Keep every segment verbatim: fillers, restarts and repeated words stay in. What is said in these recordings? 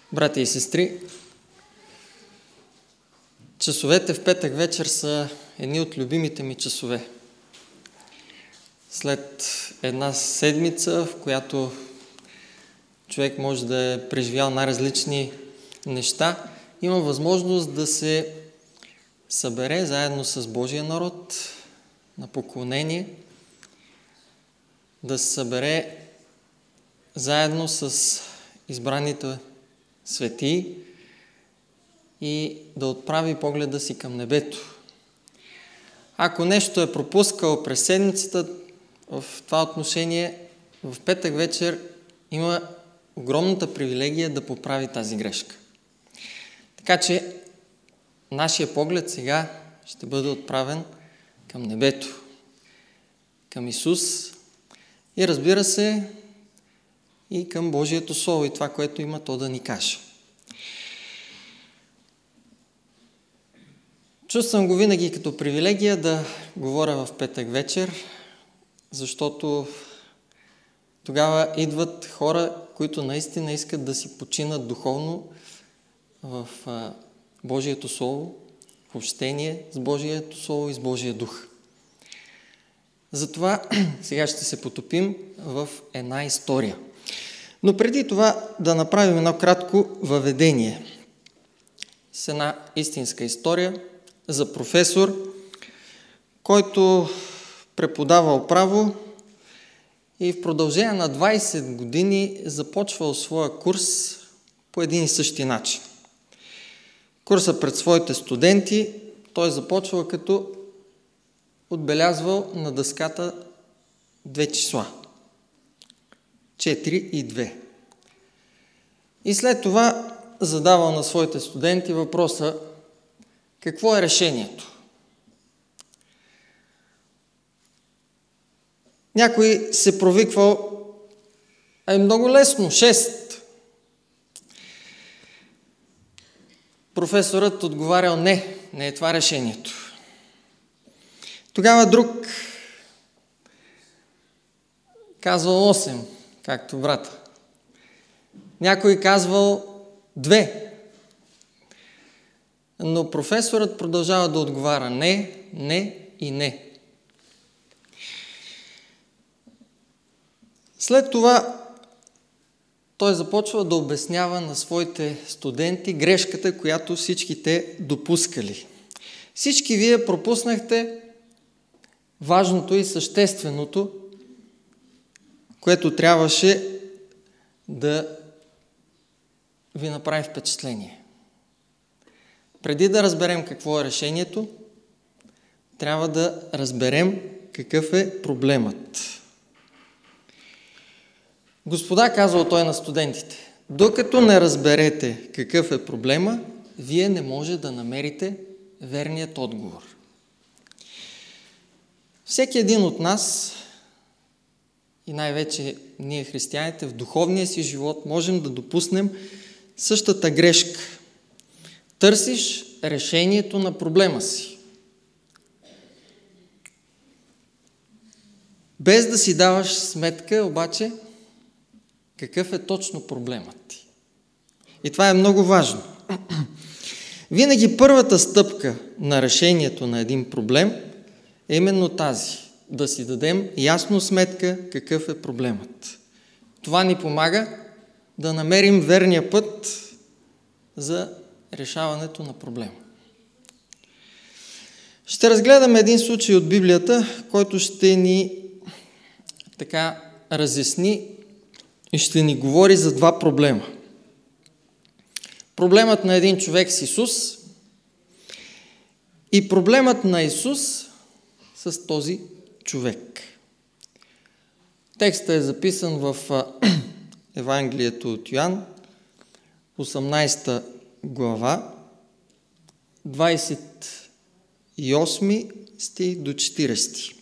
Братя и сестри, часовете в петък вечер са едни от любимите ми часове. След една седмица, в която човек може да е преживял най-различни неща, има възможност да се събере заедно с Божия народ на поклонение, да се събере заедно с избраните светии и да отправи погледа си към небето. Ако нещо е пропускал през седмицата в това отношение, в петък вечер има огромната привилегия да поправи тази грешка. Така че нашия поглед сега ще бъде отправен към небето, към Исус и, разбира се, и към Божието Слово и това, което има то да ни каже. Чувствам го винаги като привилегия да говоря в петък вечер, защото тогава идват хора, които наистина искат да си починат духовно в Божието Слово, в общение с Божието Слово и с Божия Дух. Затова сега ще се потопим в една история. Но преди това да направим едно кратко въведение с една истинска история за професор, който преподавал право и в продължение на двайсет години започвал своя курс по един и същи начин. Курса пред своите студенти той започвал като отбелязвал на дъската две числа. четири и две. И след това задавал на своите студенти въпроса: какво е решението? Някой се провиквал: е много лесно, шест. Професорът отговарял: не, не е това решението. Тогава друг казвал осем, както брата. Някой казвал две. Но професорът продължава да отговаря: не, не и не. След това той започва да обяснява на своите студенти грешката, която всички те допускали. Всички вие пропуснахте важното и същественото, което трябваше да ви направи впечатление. Преди да разберем какво е решението, трябва да разберем какъв е проблемът. Господа, казал той на студентите, докато не разберете какъв е проблема, вие не може да намерите верният отговор. Всеки един от нас, и най-вече ние християните, в духовния си живот можем да допуснем същата грешка. Търсиш решението на проблема си, без да си даваш сметка обаче какъв е точно проблемът ти. И това е много важно. Винаги първата стъпка на решението на един проблем е именно тази. Да си дадем ясно сметка какъв е проблемът. Това ни помага да намерим верния път за решаването на проблема. Ще разгледаме един случай от Библията, който ще ни така разясни и ще ни говори за два проблема. Проблемът на един човек с Исус и проблемът на Исус с този човек. Текстът е записан в Евангелието от Йоан, осемнадесета глава, двадесет и осми стих до четиридесети.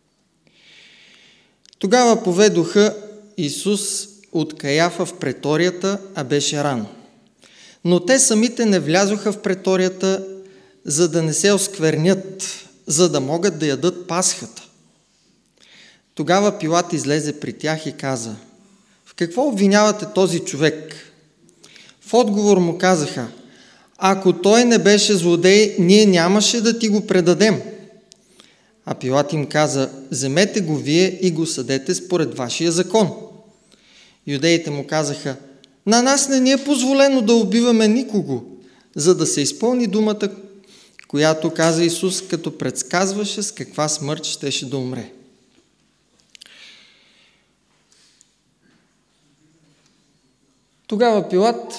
Тогава поведоха Исус от Каяфа в преторията, а беше рано. Но те самите не влязоха в преторията, за да не се осквернят, за да могат да ядат Пасхата. Тогава Пилат излезе при тях и каза: в какво обвинявате този човек? В отговор му казаха: ако той не беше злодей, ние нямаше да ти го предадем. А Пилат им каза: вземете го вие и го съдете според вашия закон. Юдеите му казаха: на нас не ни е позволено да убиваме никого, за да се изпълни думата, която каза Исус, като предсказваше с каква смърт щеше да умре. Тогава Пилат,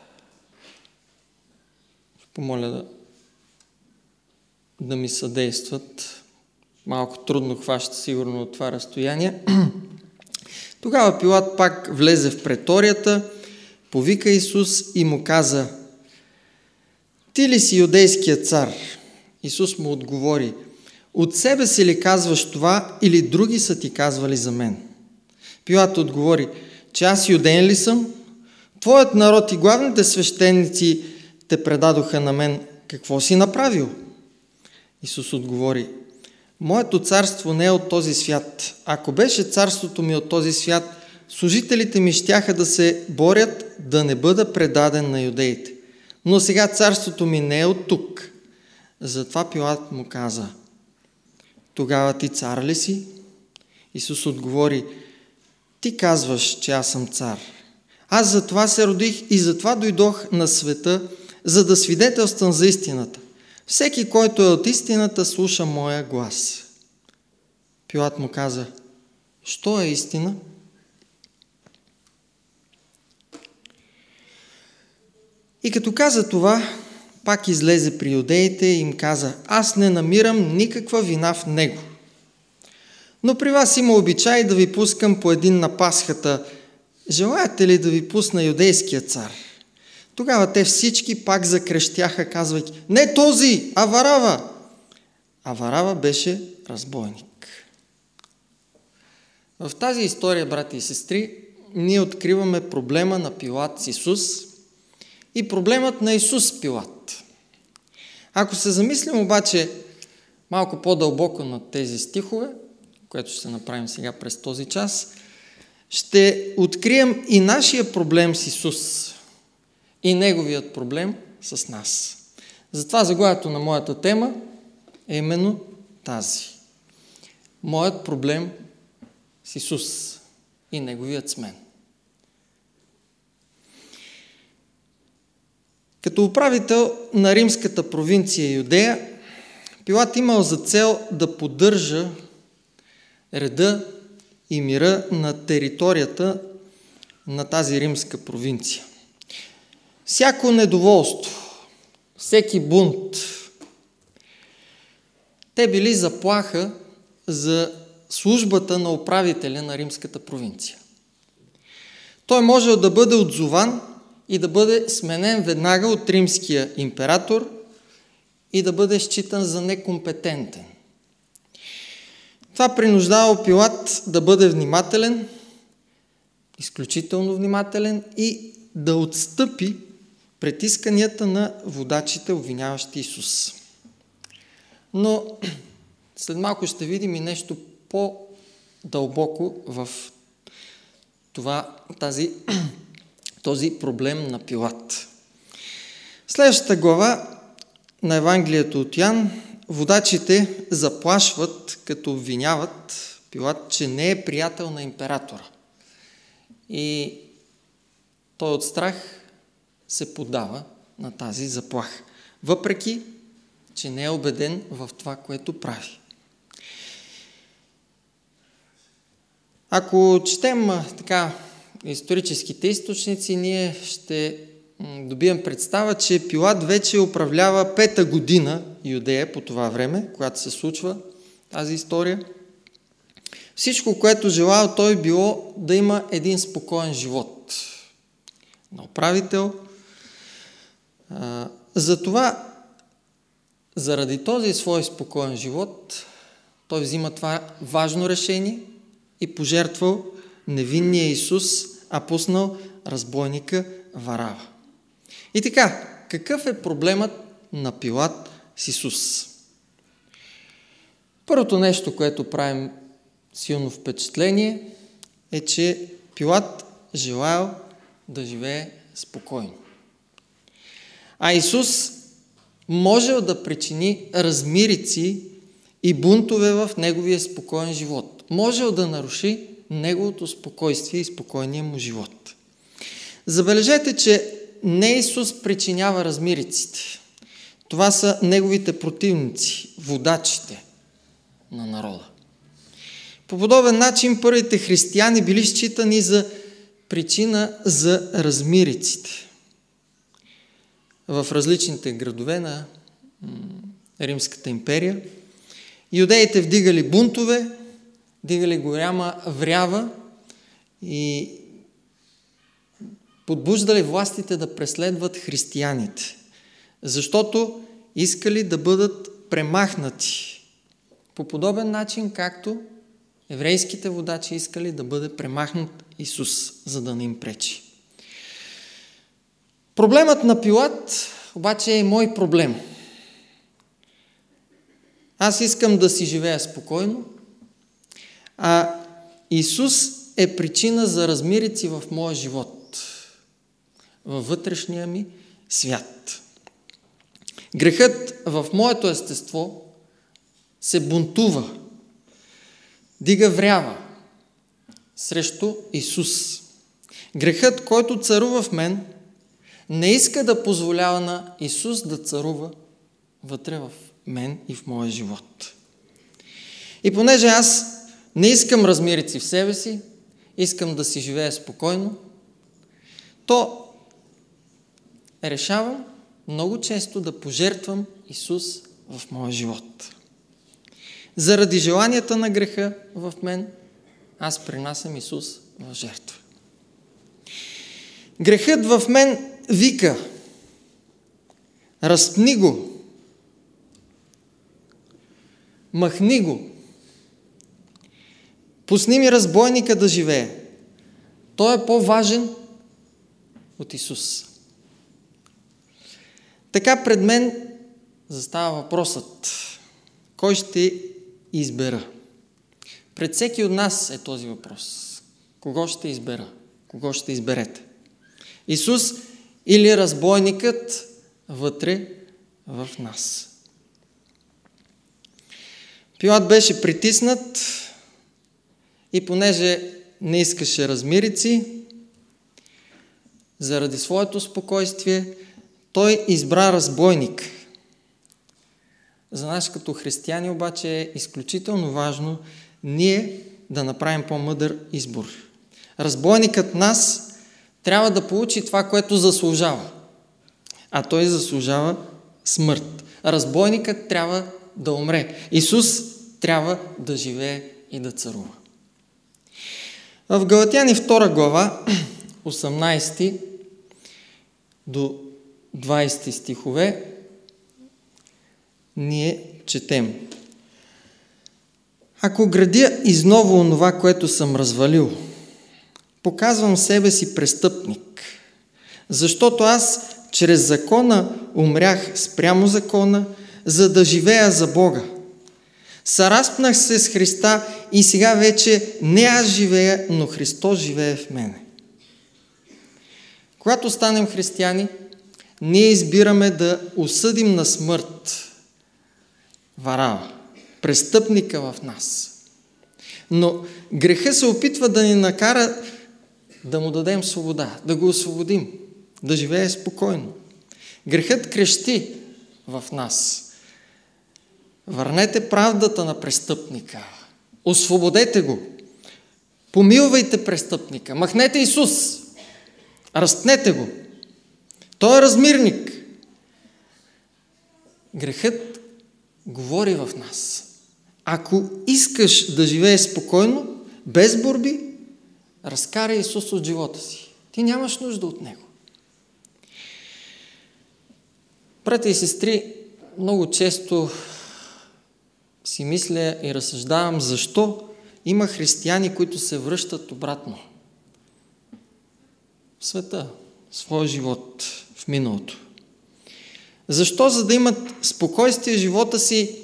помоля да, да ми съдействат, малко трудно хваща сигурно от това разстояние. Тогава Пилат пак влезе в преторията, повика Исус и му каза: ти ли си юдейският цар? Исус му отговори: от себе си ли казваш това, или други са ти казвали за мен? Пилат отговори: че аз юдеин ли съм? Твоят народ и главните свещеници те предадоха на мен. Какво си направил? Исус отговори: моето царство не е от този свят. Ако беше царството ми от този свят, служителите ми щяха да се борят да не бъда предаден на юдеите. Но сега царството ми не е от тук. Затова Пилат му каза: тогава ти цар ли си? Исус отговори: ти казваш, че аз съм цар. Аз затова се родих и затова дойдох на света, за да свидетелствам за истината. Всеки, който е от истината, слуша моя глас. Пилат му каза: що е истина? И като каза това, пак излезе при юдеите и им каза: аз не намирам никаква вина в него. Но при вас има обичай да ви пускам по един на Пасхата. Желаете ли да ви пусна юдейския цар? Тогава те всички пак закрещяха, казвайки: не този, а Варава! А Варава беше разбойник. В тази история, брати и сестри, ние откриваме проблема на Пилат с Исус и проблемът на Исус с Пилат. Ако се замислим обаче малко по-дълбоко над тези стихове, което ще направим сега през този час, ще открием и нашия проблем с Исус, и неговият проблем с нас. Затова заглавието на моята тема е именно тази. Моят проблем с Исус и неговият с мен. Като управител на римската провинция Юдея, Пилат имал за цел да поддържа реда и мира на територията на тази римска провинция. Всяко недоволство, всеки бунт, те били заплаха за службата на управителя на римската провинция. Той можел да бъде отзован и да бъде сменен веднага от римския император и да бъде считан за некомпетентен. Това принуждава Пилат да бъде внимателен, изключително внимателен и да отстъпи пред исканията на водачите, обвиняващи Исус. Но след малко ще видим и нещо по-дълбоко в това, тази, този проблем на Пилат. Следващата глава на Евангелието от Йоан, водачите заплашват, като обвиняват Пилат, че не е приятел на императора. И той от страх се поддава на тази заплаха, въпреки че не е убеден в това, което прави. Ако четем така историческите източници, ние ще добием представа, че Пилат вече управлява пета година Юдея по това време, когато се случва тази история. Всичко, което желал той, било да има един спокоен живот на управител. Затова, заради този свой спокоен живот, той взима това важно решение и пожертвал невинния Исус, а пуснал разбойника Варава. И така, какъв е проблемът на Пилат с Исус? Първото нещо, което правим силно впечатление, е, че Пилат желаял да живее спокойно. А Исус можел да причини размирици и бунтове в неговия спокоен живот. Можел да наруши неговото спокойствие и спокойния му живот. Забележете, че не Исус причинява размириците. Това са неговите противници, водачите на народа. По подобен начин първите християни били считани за причина за размириците в различните градове на Римската империя. Юдеите вдигали бунтове, вдигали голяма врява и подбуждали властите да преследват християните, защото искали да бъдат премахнати по подобен начин, както еврейските водачи искали да бъде премахнат Исус, за да не им пречи. Проблемът на Пилат обаче е и мой проблем. Аз искам да си живея спокойно, а Исус е причина за размирици в моя живот, във вътрешния ми свят. Грехът в моето естество се бунтува, дига врява срещу Исус. Грехът, който царува в мен, не иска да позволява на Исус да царува вътре в мен и в моя живот. И понеже аз не искам размирици в себе си, искам да си живея спокойно, то решавам много често да пожертвам Исус в моя живот. Заради желанията на греха в мен, аз принасям Исус в жертва. Грехът в мен вика: разпни го, махни го, пусни ми разбойника да живее. Той е по-важен от Исус. Така пред мен застава въпросът: кой ще избера? Пред всеки от нас е този въпрос. Кого ще избера? Кого ще изберете? Исус или разбойникът вътре в нас? Пилат беше притиснат и понеже не искаше размирици, заради своето спокойствие, той избра разбойник. За нас като християни обаче е изключително важно ние да направим по-мъдър избор. Разбойникът нас трябва да получи това, което заслужава. А той заслужава смърт. Разбойникът трябва да умре. Исус трябва да живее и да царува. В Галатяни втора глава, осемнадесети до двадесети стихове, ние четем: ако градя изново онова, което съм развалил, показвам себе си престъпник, защото аз чрез закона умрях спрямо закона, за да живея за Бога. Съразпнах се с Христа и сега вече не аз живея, но Христос живее в мене. Когато станем християни, ние избираме да осъдим на смърт варава, престъпника в нас. Но греха се опитва да ни накара да му дадем свобода, да го освободим, да живее спокойно. Грехът крещи в нас: върнете правдата на престъпника, освободете го, помилвайте престъпника, махнете Исус, разтнете го. Той е размирник. Грехът говори в нас: ако искаш да живееш спокойно, без борби, разкарай Исус от живота си. Ти нямаш нужда от Него. Братя и сестри, много често си мисля и разсъждавам защо има християни, които се връщат обратно в света, в своя живот, в миналото. Защо? За да имат спокойствие в живота си,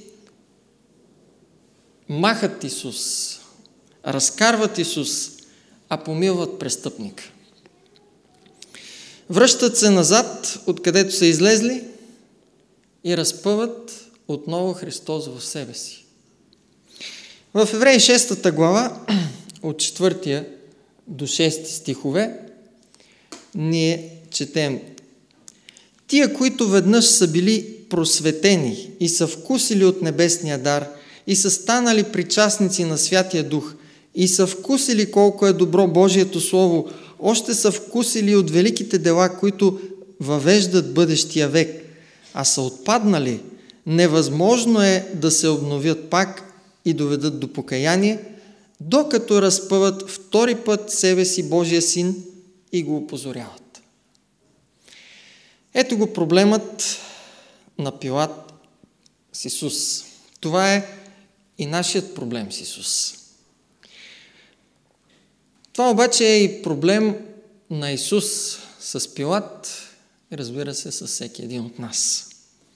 махат Исус, разкарват Исус, а помилват престъпника. Връщат се назад, откъдето са излезли и разпъват отново Христос в себе си. В Евреи шеста глава, от четвъртия до шести стихове, ние четем: тия, които веднъж са били просветени и са вкусили от небесния дар и са станали причастници на Святия Дух и са вкусили колко е добро Божието Слово, още са вкусили от великите дела, които въвеждат бъдещия век, а са отпаднали, невъзможно е да се обновят пак и доведат до покаяние, докато разпъват втори път себе си Божия Син и го опозоряват. Ето го проблемът на Пилат с Исус. Това е и нашият проблем с Исус. Това обаче е и проблем на Исус с Пилат и, разбира се, с всеки един от нас.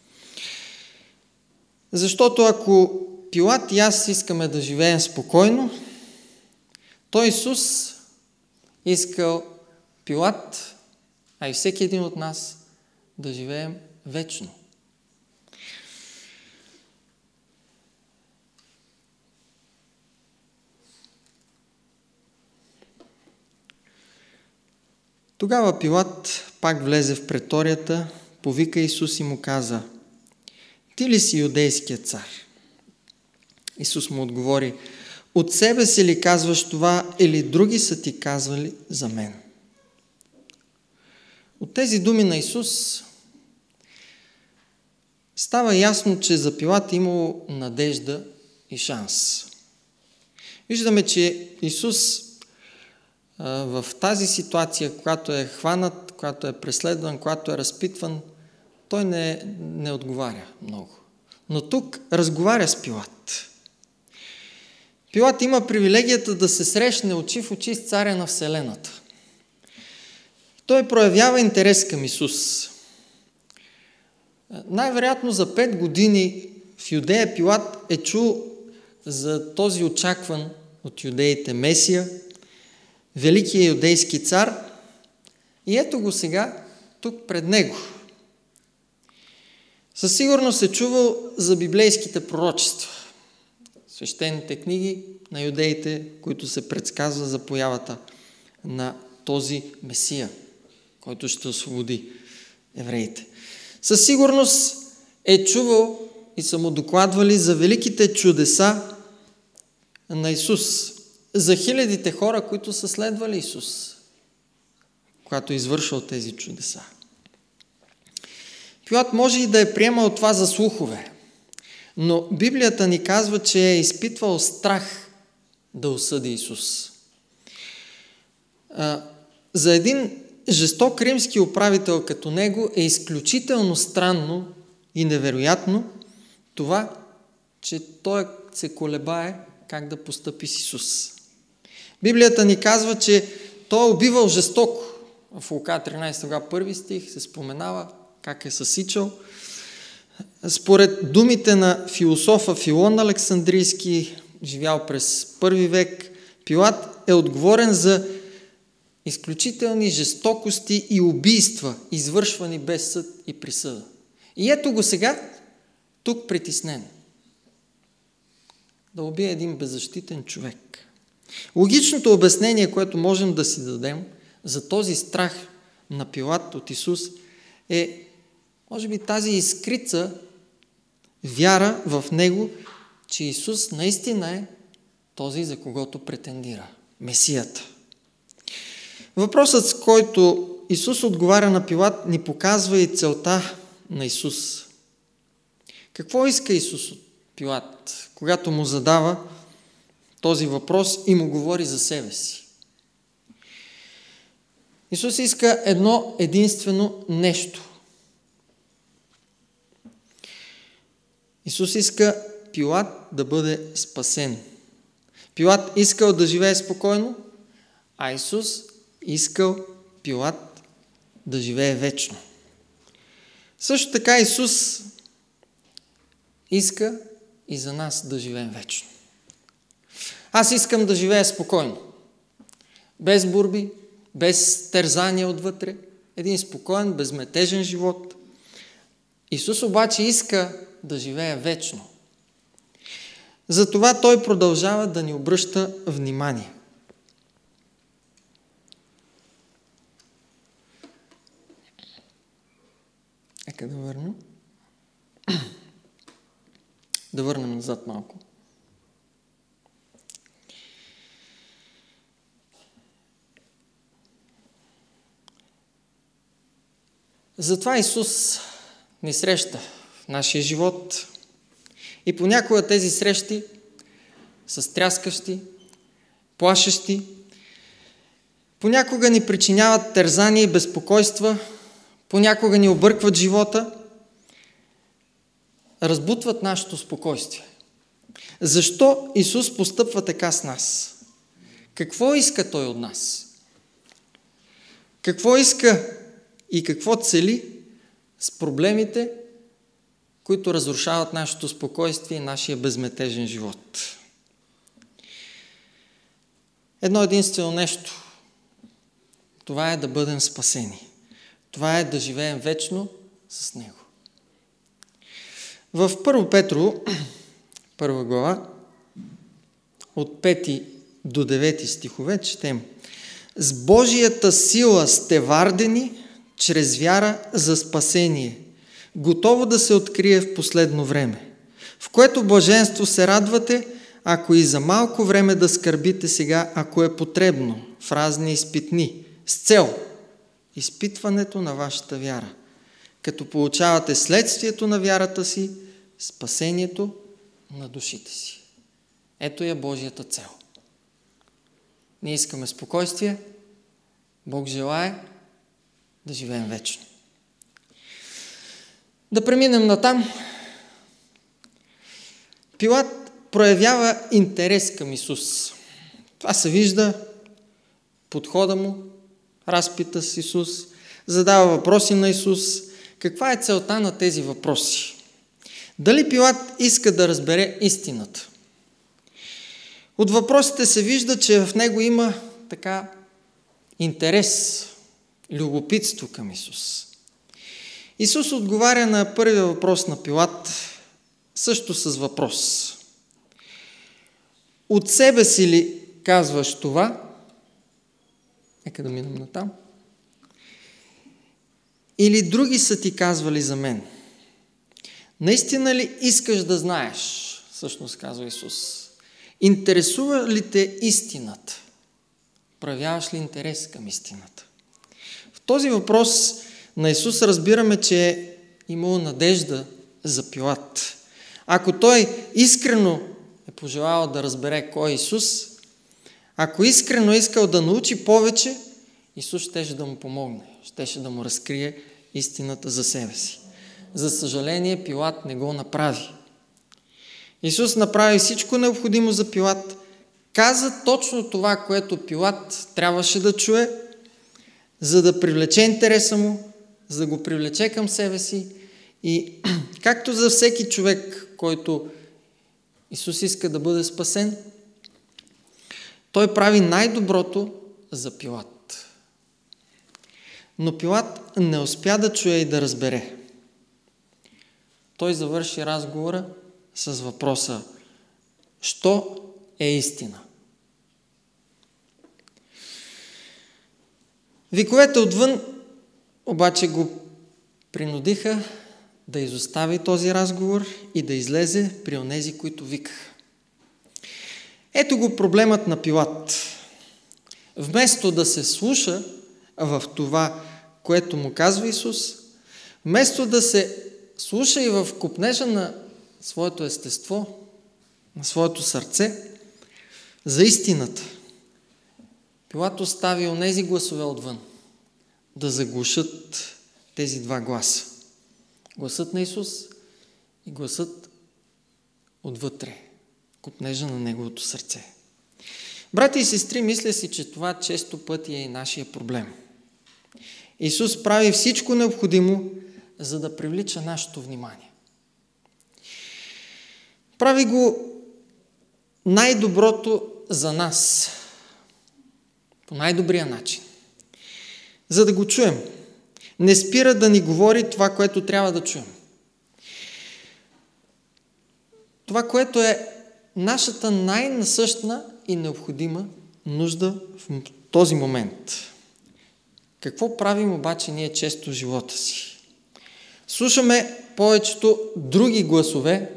Защото ако Пилат и аз искаме да живеем спокойно, то Исус искал Пилат, а и всеки един от нас да живеем вечно. Тогава Пилат пак влезе в преторията, повика Исус и му каза: ти ли си юдейският цар? Исус му отговори: от себе си ли казваш това, или други са ти казвали за мен? От тези думи на Исус става ясно, че за Пилат е имало надежда и шанс. Виждаме, че Исус а, в тази ситуация, когато е хванат, когато е преследван, когато е разпитван, той не, не отговаря много. Но тук разговаря с Пилат. Пилат има привилегията да се срещне очи в очи с царя на Вселената. Той проявява интерес към Исус. Най-вероятно за пет години в Юдея Пилат е чул за този очакван от юдеите Месия, великия юдейски цар, и ето го сега тук пред него. Със сигурност е чувал за библейските пророчества, свещените книги на юдеите, които се предсказва за появата на този Месия, който ще освободи евреите. Със сигурност е чувал и са му докладвали за великите чудеса на Исус, за хилядите хора, които са следвали Исус, когато е извършил тези чудеса. Пилат може и да е приемал това за слухове, но Библията ни казва, че е изпитвал страх да осъди Исус. А, за един жесток римски управител като него е изключително странно и невероятно това, че той се колебае как да постъпи с Исус. Библията ни казва, че той е убивал жестоко. В Лука тринайсета глава първи стих се споменава как е съсичал. Според думите на философа Филон Александрийски, живял през първи век, Пилат е отговорен за изключителни жестокости и убийства, извършвани без съд и присъда. И ето го сега, тук притеснен. Да убие един беззащитен човек. Логичното обяснение, което можем да си дадем за този страх на Пилат от Исус, е, може би, тази искрица вяра в него, че Исус наистина е този, за когото претендира. Месията. Въпросът, с който Исус отговаря на Пилат, ни показва и целта на Исус. Какво иска Исус от Пилат, когато му задава този въпрос и му говори за себе си? Исус иска едно единствено нещо. Исус иска Пилат да бъде спасен. Пилат искал да живее спокойно, а Исус искал Пилат да живее вечно. Също така Исус иска и за нас да живеем вечно. Аз искам да живея спокойно, без борби, без тързания отвътре, един спокоен, безметежен живот. Исус обаче иска да живее вечно. Затова Той продължава да ни обръща внимание. Нека да върнем. Да върнем назад малко. Затова Исус ни среща в нашия живот и понякога тези срещи са стряскащи, плашещи, понякога ни причиняват тързания и безпокойства, понякога ни объркват живота, разбутват нашето спокойствие. Защо Исус постъпва така с нас? Какво иска Той от нас? Какво иска и какво цели с проблемите, които разрушават нашето спокойствие и нашия безметежен живот? Едно единствено нещо. Това е да бъдем спасени. Това е да живеем вечно с Него. В Първо Петрово, първа глава, от пети до девети стихове, четем: С Божията сила сте вардени чрез вяра за спасение, готово да се открие в последно време, в което блаженство се радвате, ако и за малко време да скърбите сега, ако е потребно, в разни изпитни, с цел изпитването на вашата вяра, като получавате следствието на вярата си, спасението на душите си. Ето е Божията цел. Ние искаме спокойствие, Бог желае да живеем вечно. Да преминем натам. Пилат проявява интерес към Исус. Това се вижда подхода му, разпита с Исус, задава въпроси на Исус. Каква е целта на тези въпроси? Дали Пилат иска да разбере истината? От въпросите се вижда, че в него има така интерес, любопитство към Исус. Исус отговаря на първия въпрос на Пилат също с въпрос. От себе си ли казваш това? Нека да минем натам. Или други са ти казвали за мен? Наистина ли искаш да знаеш? Всъщност казва Исус. Интересува ли те истината? Проявяваш ли интерес към истината? В този въпрос на Исус разбираме, че е имало надежда за Пилат. Ако той искрено е пожелал да разбере кой е Исус, ако искрено е искал да научи повече, Исус щеше да му помогне, щеше да му разкрие истината за себе си. За съжаление, Пилат не го направи. Исус направи всичко необходимо за Пилат, каза точно това, което Пилат трябваше да чуе, за да привлече интереса му, за да го привлече към себе си. И както за всеки човек, който Исус иска да бъде спасен, той прави най-доброто за Пилат. Но Пилат не успя да чуе и да разбере. Той завърши разговора с въпроса: що е истина? Виковете отвън обаче го принудиха да изостави този разговор и да излезе при онези, които викаха. Ето го проблемът на Пилат. Вместо да се слуша в това, което му казва Исус, вместо да се слуша и в копнежа на своето естество, на своето сърце, за истината, Пилат остави онези гласове отвън да заглушат тези два гласа. Гласът на Исус и гласът отвътре, копнежа на неговото сърце. Брати и сестри, мисля си, че това често пъти е и нашия проблем. Исус прави всичко необходимо, за да привлича нашето внимание. Прави го най-доброто за нас, по най-добрия начин, за да го чуем, Не спира да ни говори това, което трябва да чуем. Това, което е нашата най-насъщна и необходима нужда в този момент. Какво правим обаче ние често в живота си? Слушаме повечето други гласове,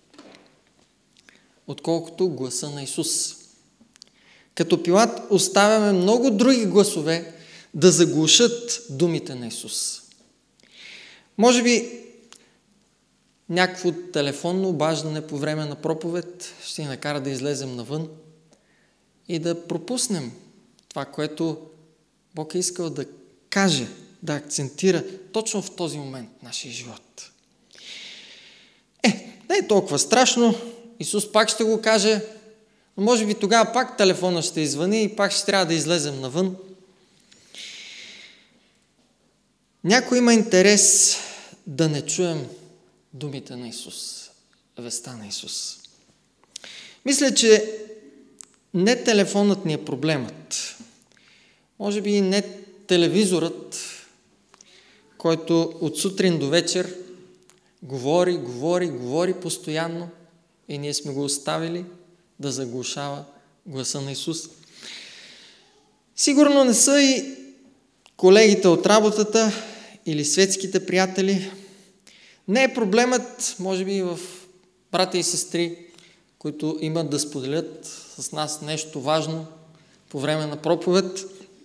отколкото гласа на Исус. Като Пилат оставяме много други гласове да заглушат думите на Исус. Може би някакво телефонно обаждане по време на проповед ще ни накара да излезем навън и да пропуснем това, което Бог е искал да каже, да акцентира точно в този момент в нашия живот. Е, не е толкова страшно, Исус пак ще го каже, но може би тогава пак телефона ще извъни и пак ще трябва да излезем навън. Някой има интерес да не чуем думите на Исус, веста на Исус. Мисля, че не телефонът ни е проблемът. Може би и не телевизорът, който от сутрин до вечер говори, говори, говори постоянно и ние сме го оставили да заглушава гласа на Исус. Сигурно не са и колегите от работата или светските приятели. Не е проблемът, може би, в брата и сестри, които имат да споделят с нас нещо важно по време на проповед.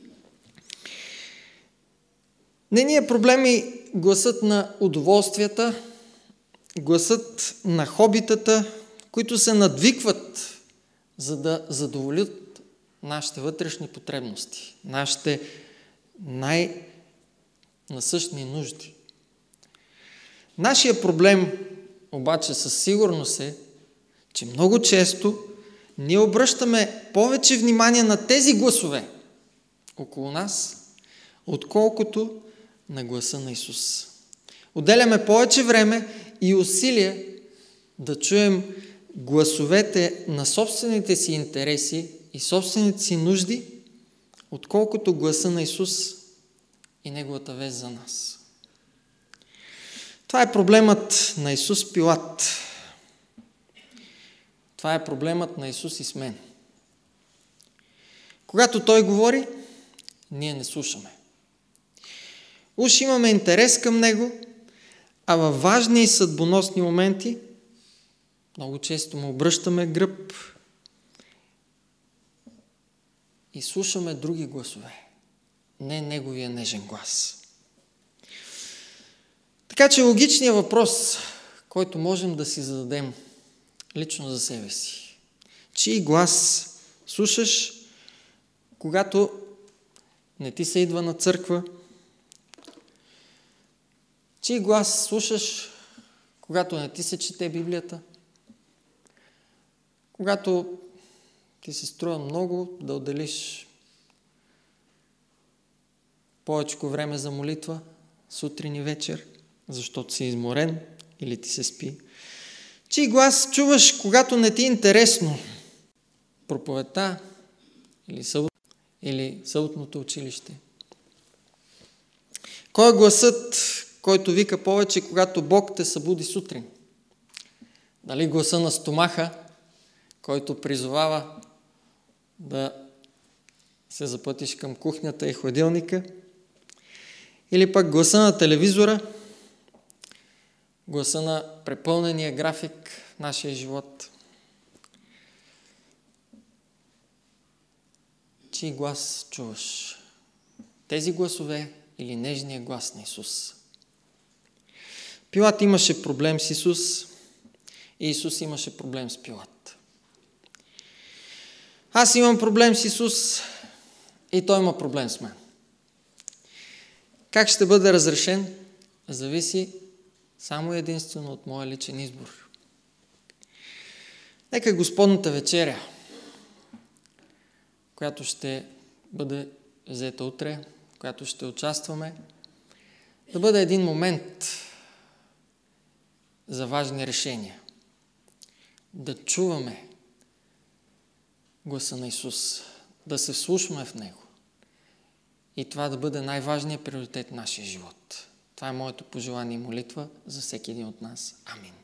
Не ни е проблем и гласът на удоволствията, гласът на хобитата, които се надвикват, за да задоволят нашите вътрешни потребности, нашите най-насъщни нужди. Нашия проблем обаче със сигурност е, че много често ние обръщаме повече внимание на тези гласове около нас, отколкото на гласа на Исус. Отделяме повече време и усилия да чуем гласовете на собствените си интереси и собствените си нужди, отколкото гласа на Исус и Неговата вест за нас. Това е проблемът на Исус Пилат. Това е проблемът на Исус и с мен. Когато Той говори, ние не слушаме. Уж имаме интерес към Него, а във важни и съдбоносни моменти много често му обръщаме гръб и слушаме други гласове, не Неговия нежен глас. Така че логичният въпрос, който можем да си зададем лично за себе си: чий глас слушаш, когато не ти се идва на църква? Чий глас слушаш, когато не ти се чете Библията? Когато ти се струва много да отделиш повече време за молитва, сутрин и вечер, защото си изморен или ти се спи? Чий глас чуваш, когато не ти е интересно проповедта или, съб... или съботното училище? Кой е гласът, който вика повече, когато Бог те събуди сутрин? Дали гласа на стомаха, който призовава да се запътиш към кухнята и хладилника? Или пък гласа на телевизора, гласа на препълнения график в нашия живот? Чий глас чуваш? Тези гласове или нежния глас на Исус? Пилат имаше проблем с Исус и Исус имаше проблем с Пилат. Аз имам проблем с Исус и Той има проблем с мен. Как ще бъде разрешен, зависи само единствено от моя личен избор. Нека Господната вечеря, която ще бъде взета утре, която ще участваме, да бъде един момент за важни решения. Да чуваме гласа на Исус, да се вслушваме в Него и това да бъде най-важният приоритет в нашия живот. Това е моето пожелание и молитва за всеки един от нас. Амин.